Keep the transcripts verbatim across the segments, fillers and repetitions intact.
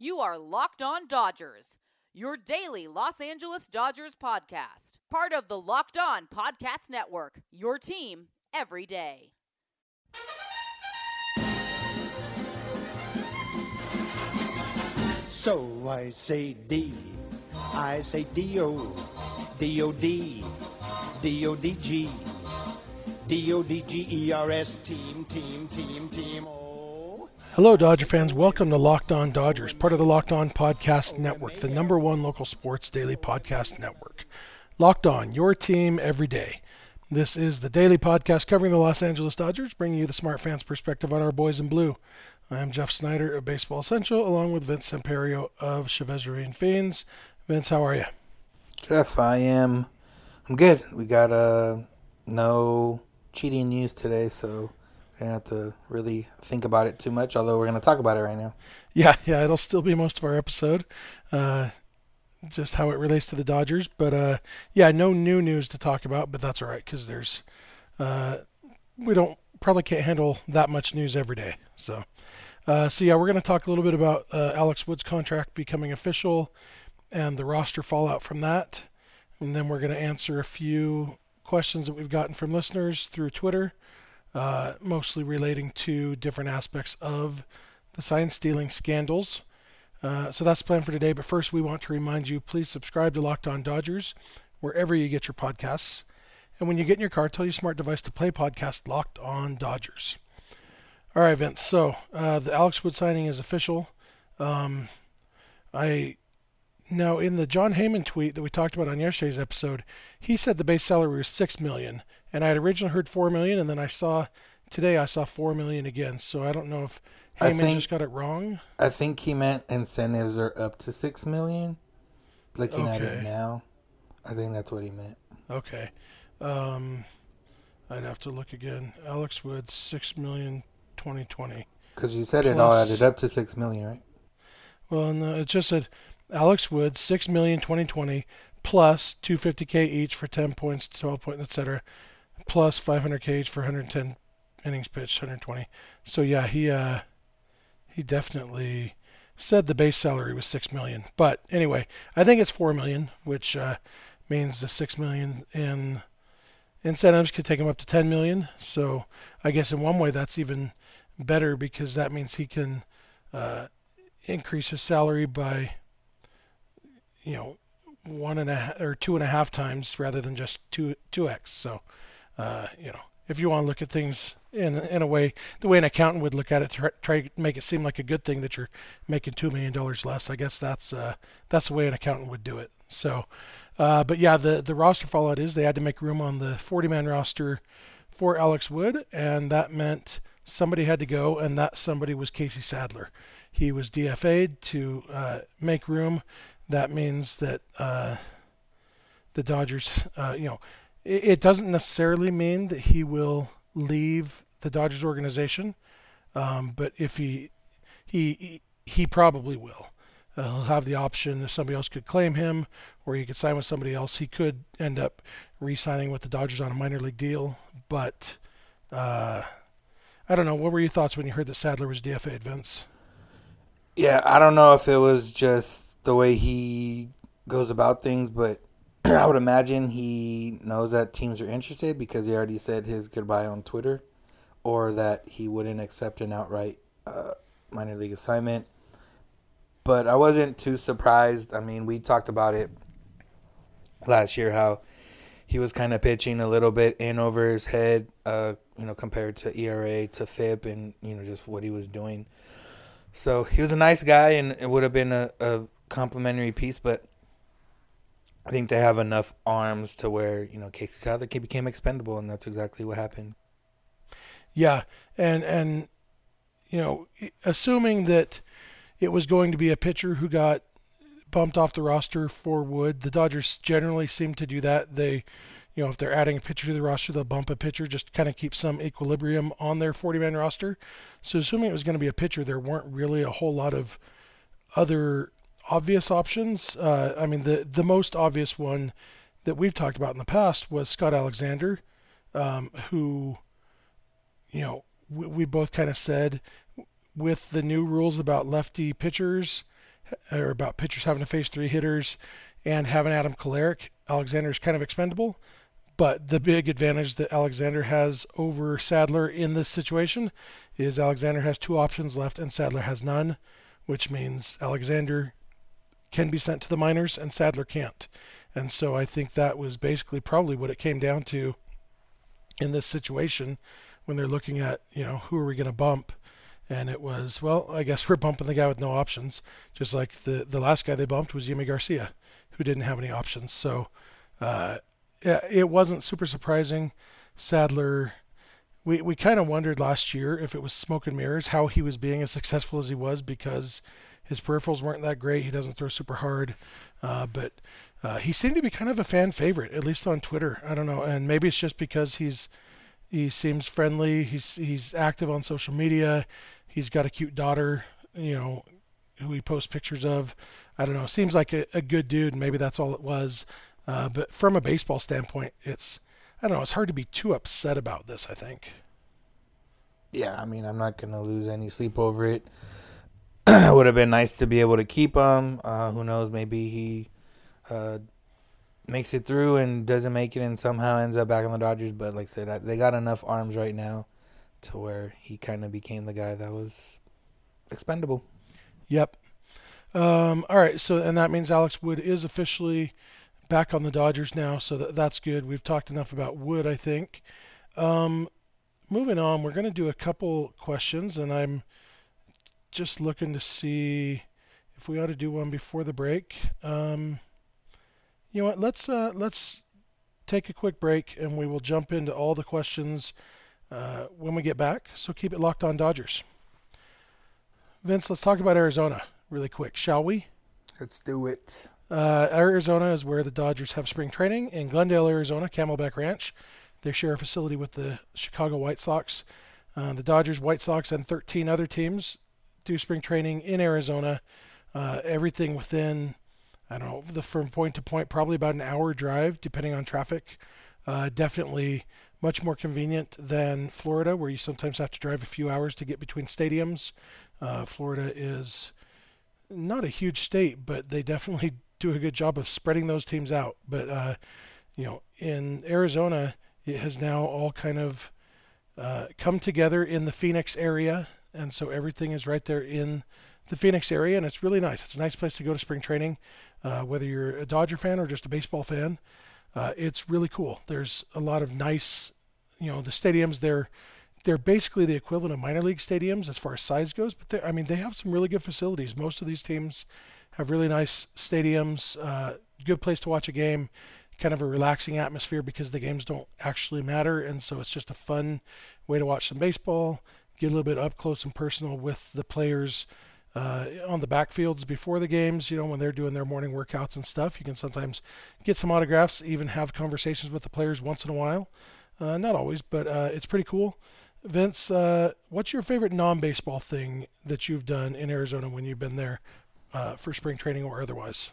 You are Locked On Dodgers, your daily Los Angeles Dodgers podcast. Part of the Locked On Podcast Network, your team every day. So I say D, I say D-O, D-O-D, D-O-D-G, D-O-D-G-E-R-S, team, team, team, team, oh. Hello, Dodger fans. Welcome to Locked On Dodgers, part of the Locked On Podcast Network, the number one local sports daily podcast network. Locked On, your team every day. This is the daily podcast covering the Los Angeles Dodgers, bringing you the smart fans' perspective on our boys in blue. I am Jeff Snyder of Baseball Essential, along with Vince Samperio of Chevesserie and Fiends. Vince, how are you? Jeff, I am. I'm good. We got uh, no cheating news today, so we're going to have to really think about it too much, although we're going to talk about it right now. Yeah, yeah, it'll still be most of our episode, uh, just how it relates to the Dodgers. But, uh, yeah, no new news to talk about, but that's all right, because there's, uh, we don't, probably can't handle that much news every day. So, uh, so yeah, we're going to talk a little bit about uh, Alex Wood's contract becoming official and the roster fallout from that. And then we're going to answer a few questions that we've gotten from listeners through Twitter. Uh, mostly relating to different aspects of the sign stealing scandals. Uh, so that's the plan for today. But first, we want to remind you, please subscribe to Locked On Dodgers wherever you get your podcasts. And when you get in your car, tell your smart device to play podcast Locked On Dodgers. All right, Vince. So uh, the Alex Wood signing is official. Um, I now in the John Heyman tweet that we talked about on yesterday's episode, he said the base salary was six million dollars. And I had originally heard four million dollars, and then I saw, today I saw four million dollars again. So I don't know if Heyman think, just got it wrong. I think he meant incentives are up to six million dollars. Looking okay. at it now, I think that's what he meant. Okay. Um, I'd have to look again. Alex Wood, six million dollars, twenty twenty. Because you said Plus, it all added up to six million dollars, right? Well, no, it just said Alex Wood, six million dollars, twenty twenty, plus two hundred fifty thousand each for ten points, twelve points, et cetera, plus five hundred thousand each for one hundred ten innings pitched, one hundred twenty. So yeah, he uh, he definitely said the base salary was six million dollars. But anyway, I think it's four million dollars, which uh, means the six million dollars in incentives could take him up to ten million dollars. So I guess in one way that's even better, because that means he can uh, increase his salary by, you know, one and a half or two and a half times rather than just two two x. So, uh, you know, if you want to look at things in in a way, the way an accountant would look at it, try, try to make it seem like a good thing that you're making two million dollars less. I guess that's uh, that's the way an accountant would do it. So, uh, but yeah, the the roster fallout is they had to make room on the forty-man roster for Alex Wood, and that meant somebody had to go, and that somebody was Casey Sadler. He was D F A'd to uh, make room. That means that uh, the Dodgers, uh, you know, it, it doesn't necessarily mean that he will leave the Dodgers organization, um, but if he, he, he probably will. Uh, he'll have the option if somebody else could claim him, or he could sign with somebody else. He could end up re-signing with the Dodgers on a minor league deal, but uh, I don't know. What were your thoughts when you heard that Sadler was D F A'd, Vince? Yeah, I don't know if it was just the way he goes about things, but I would imagine he knows that teams are interested because he already said his goodbye on Twitter, or that he wouldn't accept an outright uh, minor league assignment. But I wasn't too surprised. I mean, we talked about it last year, how he was kind of pitching a little bit in over his head, uh, you know, compared to E R A, to F I P, and, you know, just what he was doing. So he was a nice guy, and it would have been a, a complimentary piece, but I think they have enough arms to where, you know, Casey Sadler became expendable, and that's exactly what happened. Yeah, and, and you know, assuming that it was going to be a pitcher who got bumped off the roster for Wood, the Dodgers generally seem to do that. They, you know, if they're adding a pitcher to the roster, they'll bump a pitcher just to kind of keep some equilibrium on their forty-man roster. So assuming it was going to be a pitcher, there weren't really a whole lot of other obvious options. Uh, I mean, the, the most obvious one that we've talked about in the past was Scott Alexander, um, who, you know, we, we both kind of said with the new rules about lefty pitchers or about pitchers having to face three hitters and having Adam Kolarek. Alexander is kind of expendable, but the big advantage that Alexander has over Sadler in this situation is Alexander has two options left and Sadler has none, which means Alexander can be sent to the minors and Sadler can't. And so I think that was basically probably what it came down to in this situation when they're looking at, you know, who are we going to bump? And it was, well, I guess we're bumping the guy with no options, just like the, the last guy they bumped was Yimi Garcia, who didn't have any options. So uh, yeah, it wasn't super surprising. Sadler, we, we kind of wondered last year if it was smoke and mirrors, how he was being as successful as he was because his peripherals weren't that great. He doesn't throw super hard, uh, but uh, he seemed to be kind of a fan favorite, at least on Twitter. I don't know, and maybe it's just because he's he seems friendly. He's he's active on social media. He's got a cute daughter, you know, who he posts pictures of. I don't know. Seems like a, a good dude. Maybe that's all it was. Uh, but from a baseball standpoint, it's I don't know. It's hard to be too upset about this, I think. Yeah, I mean, I'm not going to lose any sleep over it. It would have been nice to be able to keep him. Uh, who knows? Maybe he uh, makes it through and doesn't make it and somehow ends up back on the Dodgers. But like I said, they got enough arms right now to where he kind of became the guy that was expendable. Yep. Um, all right. So, and that means Alex Wood is officially back on the Dodgers now. So that, that's good. We've talked enough about Wood, I think. Um, moving on, we're going to do a couple questions, and I'm just looking to see if we ought to do one before the break. Um, you know what? Let's uh, let's take a quick break, and we will jump into all the questions uh, when we get back. So keep it locked on Dodgers. Vince, let's talk about Arizona really quick, shall we? Let's do it. Uh, Arizona is where the Dodgers have spring training in Glendale, Arizona, Camelback Ranch. They share a facility with the Chicago White Sox. Uh, the Dodgers, White Sox, and thirteen other teams do spring training in Arizona. Uh, everything within, I don't know, the from point to point, probably about an hour drive, depending on traffic. Uh, definitely much more convenient than Florida, where you sometimes have to drive a few hours to get between stadiums. Uh, Florida is not a huge state, but they definitely do a good job of spreading those teams out. But, uh, you know, in Arizona, it has now all kind of uh, come together in the Phoenix area. And so everything is right there in the Phoenix area, and it's really nice. It's a nice place to go to spring training, uh, whether you're a Dodger fan or just a baseball fan. Uh, it's really cool. There's a lot of nice, you know, the stadiums, they're they're basically the equivalent of minor league stadiums as far as size goes, but I mean, they have some really good facilities. Most of these teams have really nice stadiums, uh, good place to watch a game, kind of a relaxing atmosphere because the games don't actually matter, and so it's just a fun way to watch some baseball, get a little bit up close and personal with the players uh, on the backfields before the games, you know, when they're doing their morning workouts and stuff. You can sometimes get some autographs, even have conversations with the players once in a while. Uh, not always, but uh, it's pretty cool. Vince, uh, what's your favorite non-baseball thing that you've done in Arizona when you've been there uh, for spring training or otherwise?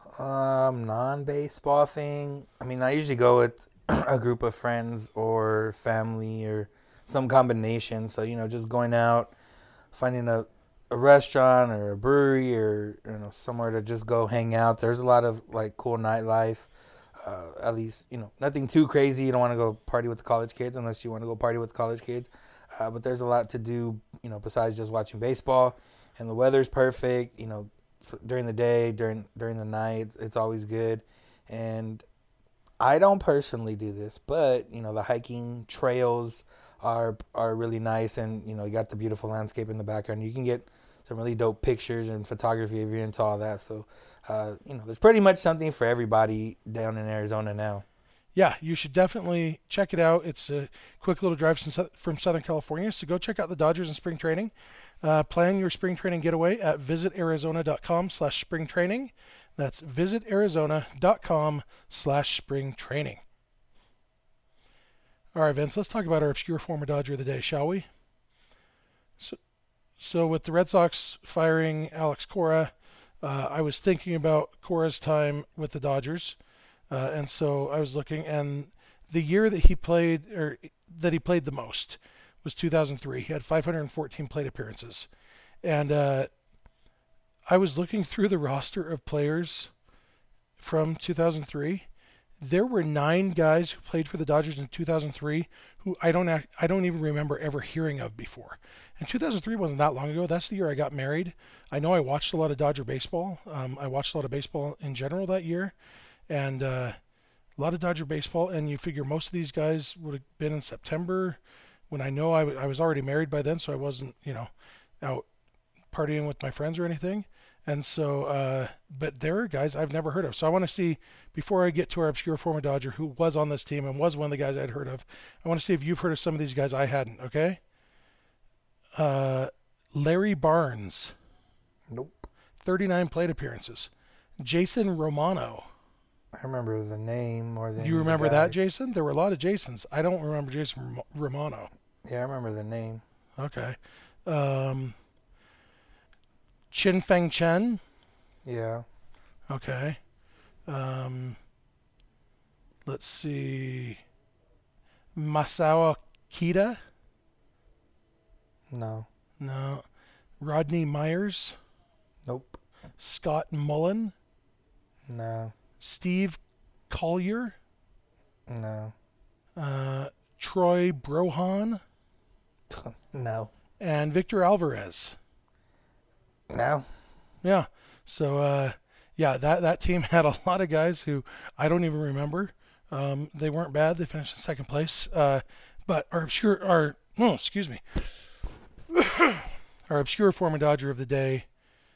Um, non-baseball thing. I mean, I usually go with a group of friends or family or some combination. So, you know, just going out, finding a, a restaurant or a brewery or, you know, somewhere to just go hang out. There's a lot of, like, cool nightlife. Uh, at least, you know, nothing too crazy. You don't want to go party with the college kids unless you want to go party with college kids. Uh, but there's a lot to do, you know, besides just watching baseball. And the weather's perfect, you know, during the day, during during the night. It's, it's always good. And I don't personally do this, but, you know, the hiking trails are are really nice. And, you know, you got the beautiful landscape in the background. You can get some really dope pictures and photography if you're into all that. So, uh, you know, there's pretty much something for everybody down in Arizona now. Yeah, you should definitely check it out. It's a quick little drive from Southern California, so go check out the Dodgers in spring training. Uh, plan your spring training getaway at visitarizona.com slash spring training. That's visitarizona.com slash spring training. All right, Vince, let's talk about our obscure former Dodger of the day, shall we? So, so with the Red Sox firing Alex Cora, uh, I was thinking about Cora's time with the Dodgers. Uh, and so I was looking, and the year that he played, or that he played the most, was two thousand three. He had five hundred fourteen plate appearances, and uh, I was looking through the roster of players from two thousand three. There were nine guys who played for the Dodgers in two thousand three who I don't act, I don't even remember ever hearing of before. And two thousand three wasn't that long ago. That's the year I got married. I know I watched a lot of Dodger baseball. Um, I watched a lot of baseball in general that year, and uh, a lot of Dodger baseball. And you figure most of these guys would have been in September, when I know I, w- I was already married by then, so I wasn't, you know, out partying with my friends or anything. And so, uh, but there are guys I've never heard of. So I want to see, before I get to our obscure former Dodger who was on this team and was one of the guys I'd heard of, I want to see if you've heard of some of these guys I hadn't, okay? Uh, Larry Barnes. Nope. thirty-nine plate appearances. Jason Romano. I remember the name more than Do you remember the guy. that, Jason? There were a lot of Jasons. I don't remember Jason Romano. Yeah, I remember the name. Okay. Um... Chin Feng Chen. Yeah. Okay. Um, let's see. Masao Kita. No. No. Rodney Myers. Nope. Scott Mullen. No. Steve Collier. No. Uh, Troy Brohan. No. And Victor Alvarez. No. Yeah. So, uh, yeah, that, that team had a lot of guys who I don't even remember. Um, they weren't bad. They finished in second place. Uh, but our obscure, our, oh, excuse me, our obscure former Dodger of the day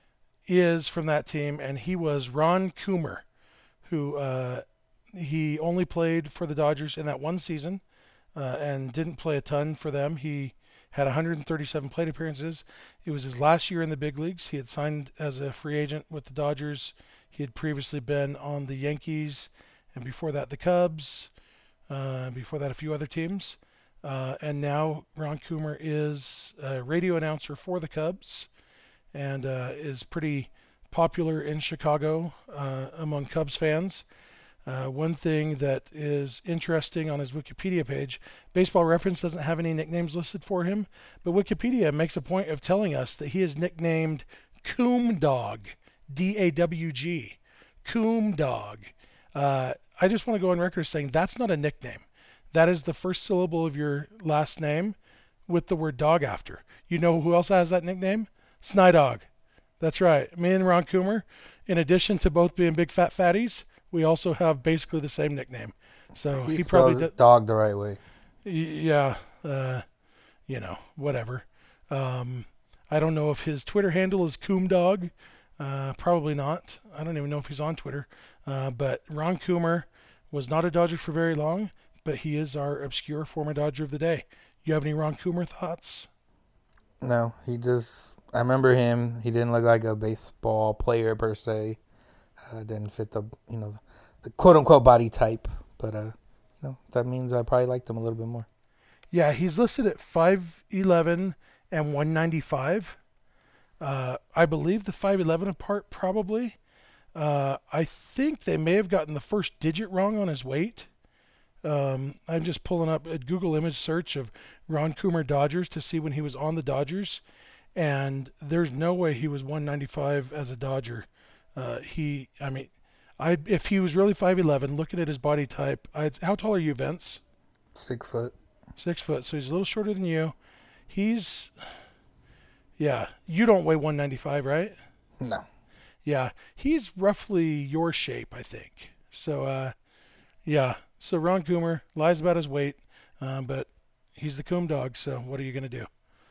is from that team, and he was Ron Coomer, who uh, he only played for the Dodgers in that one season uh, and didn't play a ton for them. He had one hundred thirty-seven plate appearances. It was his last year in the big leagues. He had signed as a free agent with the Dodgers. He had previously been on the Yankees, and before that the Cubs, uh, before that a few other teams. Uh, and now Ron Coomer is a radio announcer for the Cubs and uh, is pretty popular in Chicago uh, among Cubs fans. Uh, one thing that is interesting on his Wikipedia page, Baseball Reference doesn't have any nicknames listed for him, but Wikipedia makes a point of telling us that he is nicknamed Coom Dog, D A W G, Coom Dog. Uh, I just want to go on record saying that's not a nickname. That is the first syllable of your last name with the word dog after. You know who else has that nickname? Snydog. That's right. Me and Ron Coomer, in addition to both being big fat fatties, we also have basically the same nickname. So He, he, spells probably did, dog the right way. yeah, uh, you know, whatever. Um, I don't know if his Twitter handle is Coomdog. Uh, probably not. I don't even know if he's on Twitter. Uh, but Ron Coomer was not a Dodger for very long, but he is our obscure former Dodger of the day. You have any Ron Coomer thoughts? No, he just. I remember him. He didn't look like a baseball player per se. Uh, didn't fit the you know the quote unquote body type, but uh, you know that means I probably liked him a little bit more. Yeah, he's listed at five eleven and one ninety-five. Uh, I believe the five eleven apart probably. Uh, I think they may have gotten the first digit wrong on his weight. Um, I'm just pulling up a Google image search of Ron Coomer Dodgers to see when he was on the Dodgers, and there's no way he was one ninety-five as a Dodger. Uh, he, I mean, I if he was really five eleven, looking at his body type, I'd, how tall are you, Vince? Six foot. Six foot, so he's a little shorter than you. He's, yeah, you don't weigh one ninety-five, right? No. Yeah, he's roughly your shape, I think. So, uh, yeah, so Ron Coomer lies about his weight, um, but he's the Coom Dog, so what are you going to do?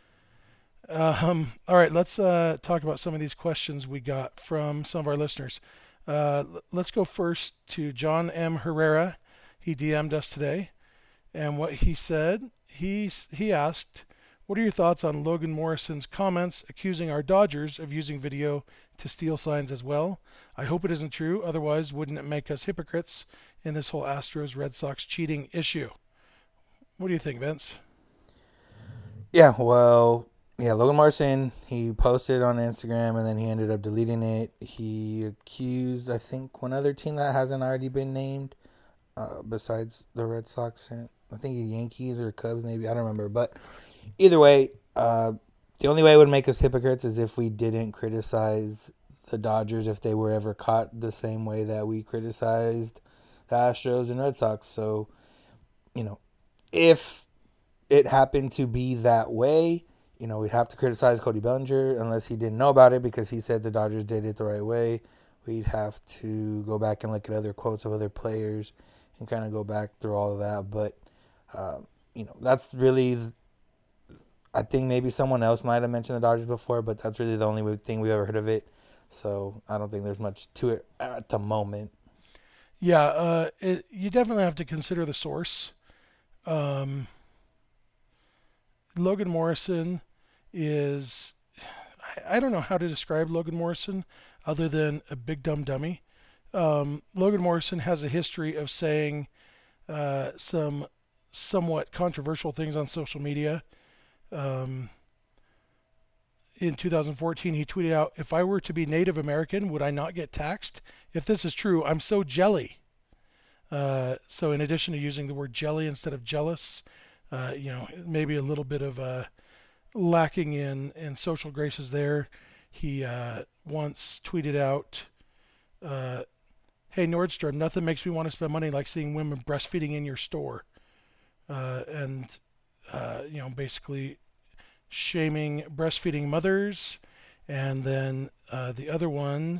Um, all right, let's uh, talk about some of these questions we got from some of our listeners. Uh, let's go first to John M. Herrera. He D M'd us today, and what he said, he he asked, what are your thoughts on Logan Morrison's comments accusing our Dodgers of using video to steal signs as well? I hope it isn't true, otherwise wouldn't it make us hypocrites in this whole Astros-Red Sox cheating issue? What do you think, Vince? Yeah, well... Yeah, Logan Morrison, he posted on Instagram and then he ended up deleting it. He accused, I think, one other team that hasn't already been named uh, besides the Red Sox. And I think Yankees or Cubs maybe. I don't remember. But either way, uh, the only way it would make us hypocrites is if we didn't criticize the Dodgers if they were ever caught the same way that we criticized the Astros and Red Sox. So, you know, if it happened to be that way, you know, we'd have to criticize Cody Bellinger unless he didn't know about it because he said the Dodgers did it the right way. We'd have to go back and look at other quotes of other players and kind of go back through all of that. But, uh, you know, that's really, I think maybe someone else might have mentioned the Dodgers before, but that's really the only thing we've ever heard of it. So I don't think there's much to it at the moment. Yeah, uh, it, you definitely have to consider the source. Um, Logan Morrison is, I, I don't know how to describe Logan Morrison other than a big dumb dummy. Um, Logan Morrison has a history of saying uh, some somewhat controversial things on social media. Um, in two thousand fourteen, he tweeted out, "If I were to be Native American, would I not get taxed? If this is true, I'm so jelly." Uh, so in addition to using the word jelly instead of jealous, uh, you know, maybe a little bit of uh, lacking in, in social graces there. He uh, once tweeted out, uh, "Hey Nordstrom, nothing makes me want to spend money like seeing women breastfeeding in your store." Uh, and, uh, you know, basically shaming breastfeeding mothers. And then uh, the other one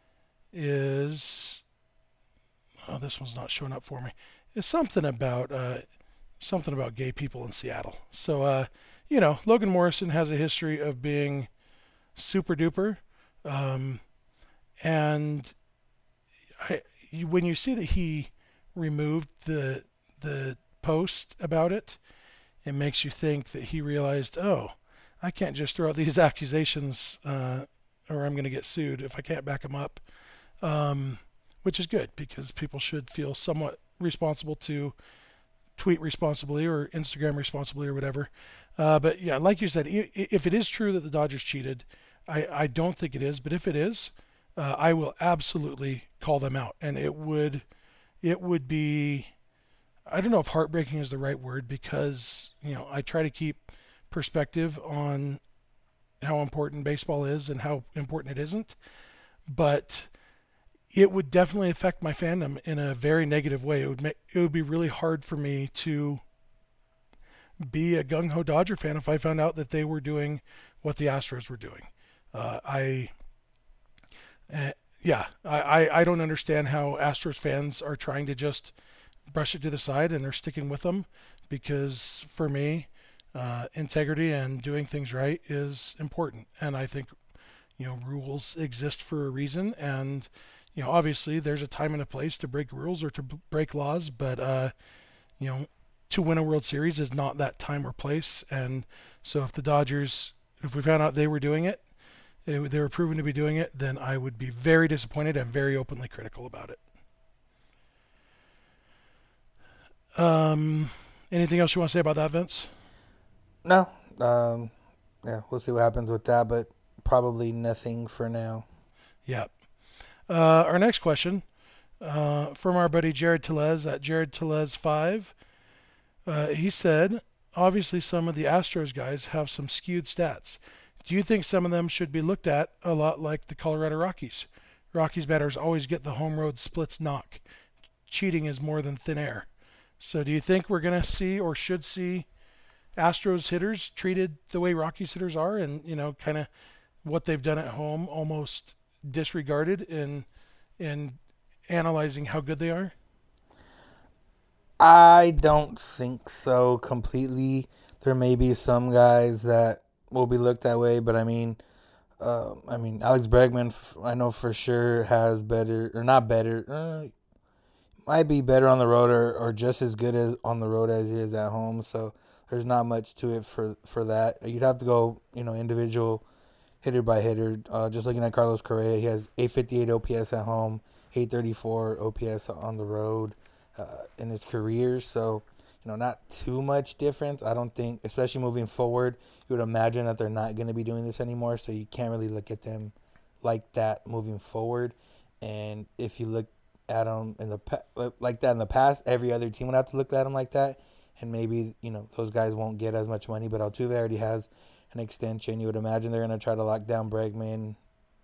is, oh, this one's not showing up for me. It's something about uh, something about gay people in Seattle. So, uh, you know, Logan Morrison has a history of being super duper. Um, and I, you, when you see that he removed the the post about it, it makes you think that he realized, oh, I can't just throw out these accusations uh, or I'm going to get sued if I can't back them up, um, which is good because people should feel somewhat responsible to tweet responsibly or Instagram responsibly or whatever. Uh, but yeah, like you said, if it is true that the Dodgers cheated, I, I don't think it is, but if it is, uh, I will absolutely call them out. And it would, it would be, I don't know if heartbreaking is the right word because, you know, I try to keep perspective on how important baseball is and how important it isn't, but it would definitely affect my fandom in a very negative way. It would make, it would be really hard for me to be a gung-ho Dodger fan if I found out that they were doing what the Astros were doing. Uh, I, uh, yeah, I, I, I don't understand how Astros fans are trying to just brush it to the side and are sticking with them because for me, uh, integrity and doing things right is important. And I think, you know, rules exist for a reason. And, you know, obviously there's a time and a place to break rules or to b- break laws, but, uh, you know, to win a World Series is not that time or place. And so if the Dodgers, if we found out they were doing it, they were proven to be doing it, then I would be very disappointed and very openly critical about it. Um, anything else you want to say about that, Vince? No. Um, yeah, we'll see what happens with that, but probably nothing for now. Yeah. Uh, our next question uh, from our buddy Jared Telez at Jared Telez five. Uh, he said, obviously some of the Astros guys have some skewed stats. Do you think some of them should be looked at a lot like the Colorado Rockies? Rockies batters always get the home road splits knock. Cheating is more than thin air. So do you think we're going to see or should see Astros hitters treated the way Rockies hitters are and, you know, kind of what they've done at home almost disregarded in in analyzing how good they are? I don't think so completely. There may be some guys that will be looked that way, but I mean, uh, I mean, Alex Bregman, I know for sure has better, or not better, uh, might be better on the road or, or just as good as on the road as he is at home. So there's not much to it for, for that. You'd have to go, you know, individual hitter by hitter. Uh, just looking at Carlos Correa, he has eight fifty-eight O P S at home, eight thirty-four O P S on the road uh, in his career. So, you know, not too much difference. I don't think, especially moving forward, you would imagine that they're not going to be doing this anymore. So you can't really look at them like that moving forward. And if you look at them in the like that in the past, every other team would have to look at them like that. And maybe, you know, those guys won't get as much money. But Altuve already has an extension. You would imagine they're going to try to lock down Bregman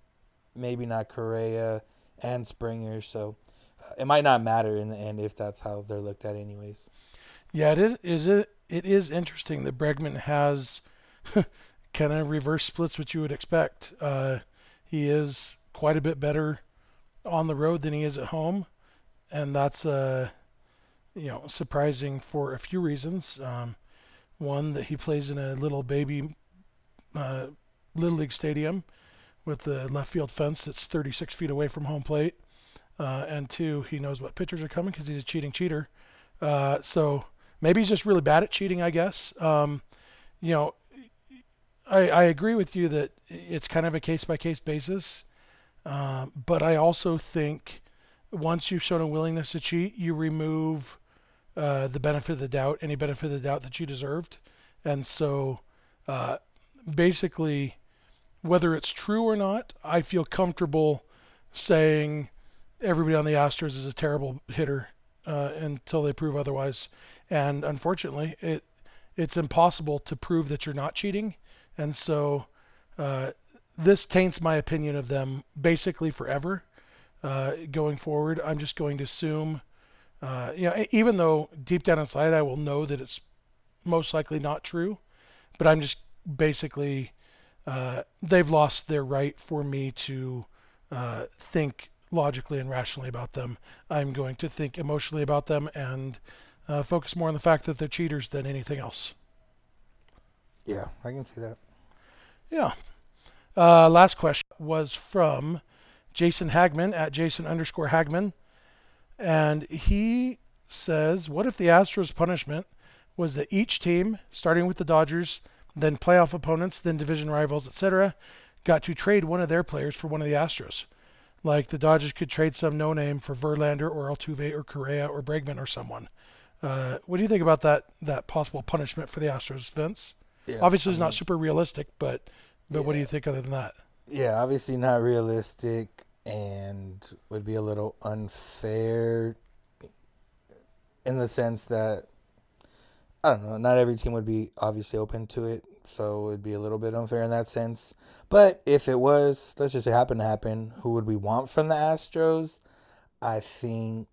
maybe not Correa and Springer. So uh, it might not matter in the end if that's how they're looked at anyways. Yeah, it is, is it, it is interesting that Bregman has kind of reverse splits what you would expect. Uh, he is quite a bit better on the road than he is at home, and that's uh, you know surprising for a few reasons. Um, one, that he plays in a little baby uh, Little League stadium with the left field fence that's thirty-six feet away from home plate, uh, and two, he knows what pitchers are coming because he's a cheating cheater. Uh, so maybe he's just really bad at cheating, I guess. Um, you know, I, I agree with you that it's kind of a case-by-case basis, uh, but I also think once you've shown a willingness to cheat, you remove uh, the benefit of the doubt, any benefit of the doubt that you deserved. And so uh, basically, whether it's true or not, I feel comfortable saying everybody on the Astros is a terrible hitter uh, until they prove otherwise. And unfortunately, it it's impossible to prove that you're not cheating. And so uh, this taints my opinion of them basically forever. Uh, going forward, I'm just going to assume, uh, you know, even though deep down inside I will know that it's most likely not true, but I'm just basically, uh, they've lost their right for me to uh, think logically and rationally about them. I'm going to think emotionally about them and uh, focus more on the fact that they're cheaters than anything else. Yeah, I can see that. Yeah. Uh, last question was from Jason Hagman at Jason underscore Hagman. And he says, what if the Astros punishment was that each team, starting with the Dodgers, then playoff opponents, then division rivals, et cetera, got to trade one of their players for one of the Astros? Like the Dodgers could trade some no-name for Verlander or Altuve or Correa or Bregman or someone. Uh, what do you think about that that possible punishment for the Astros, Vince? Yeah, Obviously, I it's mean, not super realistic, but but yeah. what do you think other than that? Yeah, obviously not realistic and would be a little unfair in the sense that, I don't know, not every team would be obviously open to it, so it would be a little bit unfair in that sense. But if it was, let's just say happen to happen, who would we want from the Astros? I think,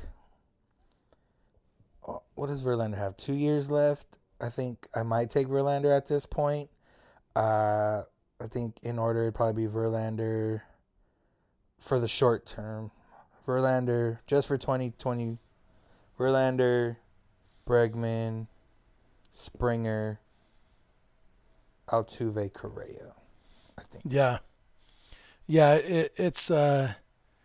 what does Verlander have? Two years left? I think I might take Verlander at this point. Uh, I think in order it'd probably be Verlander for the short term. Verlander just for twenty twenty. Verlander, Bregman, Springer, Altuve, Correa, I think. Yeah. Yeah, it, it's uh,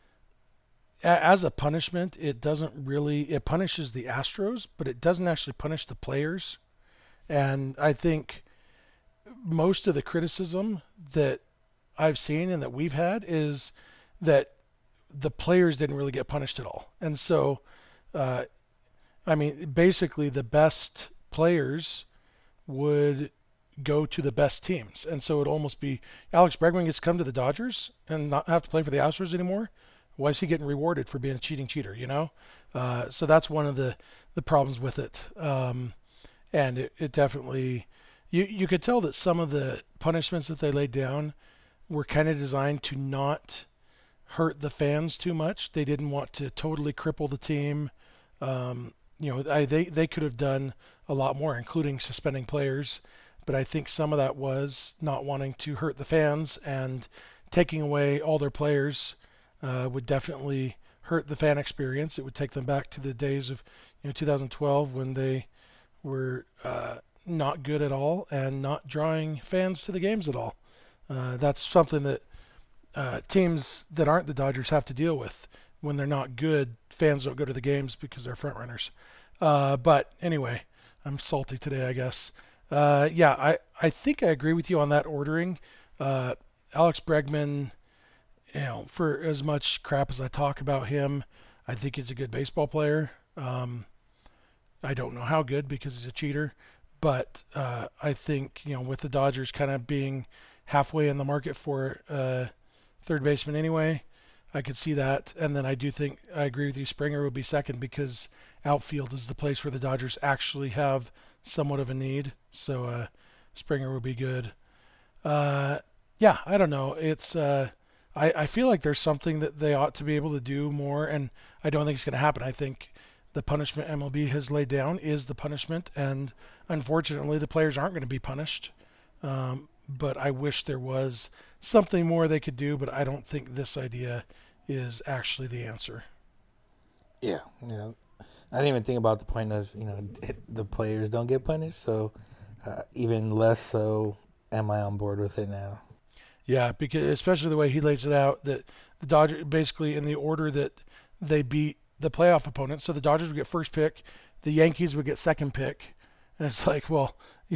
as a punishment, it doesn't really, it punishes the Astros, but it doesn't actually punish the players. And I think most of the criticism that I've seen and that we've had is that the players didn't really get punished at all. And so, uh, I mean, basically the best players would go to the best teams. And so it'd almost be Alex Bregman gets to come to the Dodgers and not have to play for the Astros anymore. Why is he getting rewarded for being a cheating cheater, you know? Uh, so that's one of the, the problems with it. Um, and it, it definitely, you, you could tell that some of the punishments that they laid down were kind of designed to not hurt the fans too much. They didn't want to totally cripple the team. Um, you know, I, they, they could have done a lot more, including suspending players. But I think some of that was not wanting to hurt the fans, and taking away all their players uh, would definitely hurt the fan experience. It would take them back to the days of, you know, two thousand twelve when they were uh, not good at all and not drawing fans to the games at all. Uh, that's something that uh, teams that aren't the Dodgers have to deal with. When they're not good, fans don't go to the games because they're front runners. Uh, but anyway, I'm salty today, I guess. Uh, yeah, I, I think I agree with you on that ordering. Uh, Alex Bregman, you know, for as much crap as I talk about him, I think he's a good baseball player. Um, I don't know how good because he's a cheater, but uh, I think, you know, with the Dodgers kind of being halfway in the market for uh, third baseman anyway, I could see that. And then I do think, I agree with you, Springer would be second because outfield is the place where the Dodgers actually have somewhat of a need. So uh, Springer would be good. Uh, yeah, I don't know. It's uh, I, I feel like there's something that they ought to be able to do more, and I don't think it's going to happen. I think the punishment M L B has laid down is the punishment, and unfortunately the players aren't going to be punished. Um, but I wish there was something more they could do, but I don't think this idea is actually the answer. Yeah, yeah. I didn't even think about the point of, you know, the players don't get punished, so uh, even less so am I on board with it now. Yeah, because especially the way he lays it out, that the Dodgers, basically in the order that they beat the playoff opponents, so the Dodgers would get first pick, the Yankees would get second pick, and it's like, well,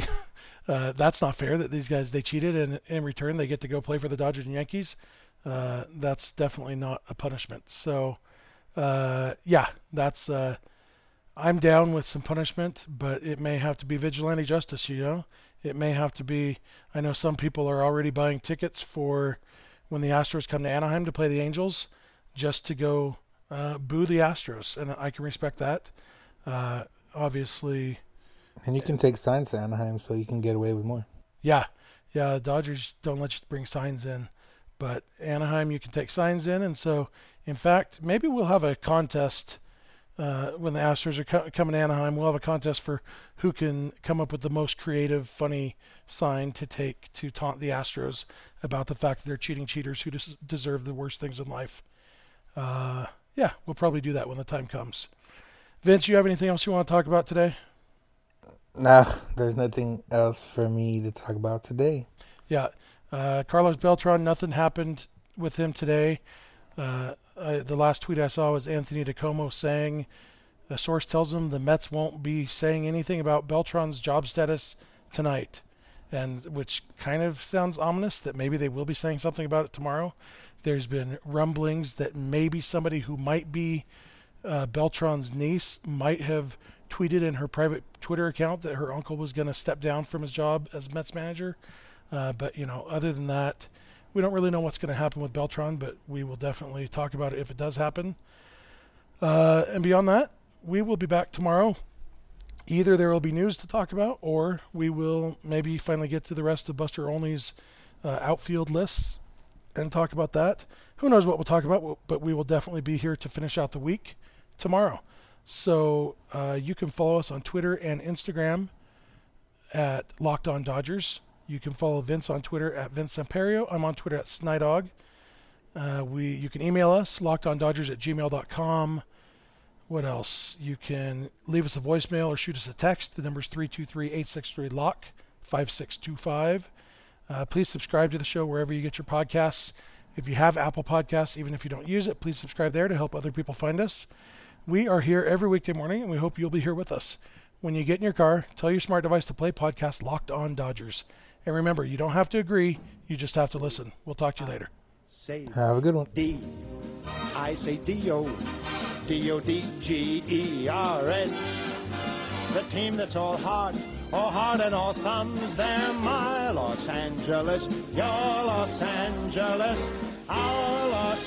uh, that's not fair that these guys, they cheated, and in return they get to go play for the Dodgers and Yankees. Uh, that's definitely not a punishment. So, uh, yeah, that's... Uh, I'm down with some punishment, but it may have to be vigilante justice, you know. It may have to be, I know some people are already buying tickets for when the Astros come to Anaheim to play the Angels just to go uh, boo the Astros, and I can respect that. Uh, obviously. And you can take signs to Anaheim so you can get away with more. Yeah. Yeah, the Dodgers don't let you bring signs in, but Anaheim you can take signs in, and so, in fact, maybe we'll have a contest. Uh, when the Astros are co- coming to Anaheim, we'll have a contest for who can come up with the most creative, funny sign to take to taunt the Astros about the fact that they're cheating cheaters who des- deserve the worst things in life. Uh, yeah, we'll probably do that when the time comes. Vince, you have anything else you want to talk about today? No, there's nothing else for me to talk about today. Yeah, uh, Carlos Beltran, nothing happened with him today. Uh, uh, the last tweet I saw was Anthony DiComo saying, a source tells him the Mets won't be saying anything about Beltran's job status tonight, and which kind of sounds ominous that maybe they will be saying something about it tomorrow. There's been rumblings that maybe somebody who might be uh, Beltran's niece might have tweeted in her private Twitter account that her uncle was going to step down from his job as Mets manager. Uh, but, you know, other than that, we don't really know what's going to happen with Beltran, but we will definitely talk about it if it does happen. Uh, and beyond that, we will be back tomorrow. Either there will be news to talk about, or we will maybe finally get to the rest of Buster Olney's uh, outfield lists and talk about that. Who knows what we'll talk about, but we will definitely be here to finish out the week tomorrow. So uh, you can follow us on Twitter and Instagram at Locked On Dodgers. You can follow Vince on Twitter at Vince Samperio. I'm on Twitter at Snydog. Uh, we you can email us, lockedondodgers at gmail dot com. What else? You can leave us a voicemail or shoot us a text. The number is three two three, eight six three, L O C K, five six two five. Uh, please subscribe to the show wherever you get your podcasts. If you have Apple Podcasts, even if you don't use it, please subscribe there to help other people find us. We are here every weekday morning, and we hope you'll be here with us. When you get in your car, tell your smart device to play podcast Locked On Dodgers. And remember, you don't have to agree. You just have to listen. We'll talk to you later. Say Have a good one. D. I say D O. D O D G E R S. The team that's all heart, all heart and all thumbs. They're my Los Angeles, your Los Angeles, our Los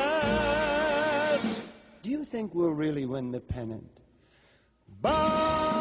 Angeles. Do you think we'll really win the pennant? Bye!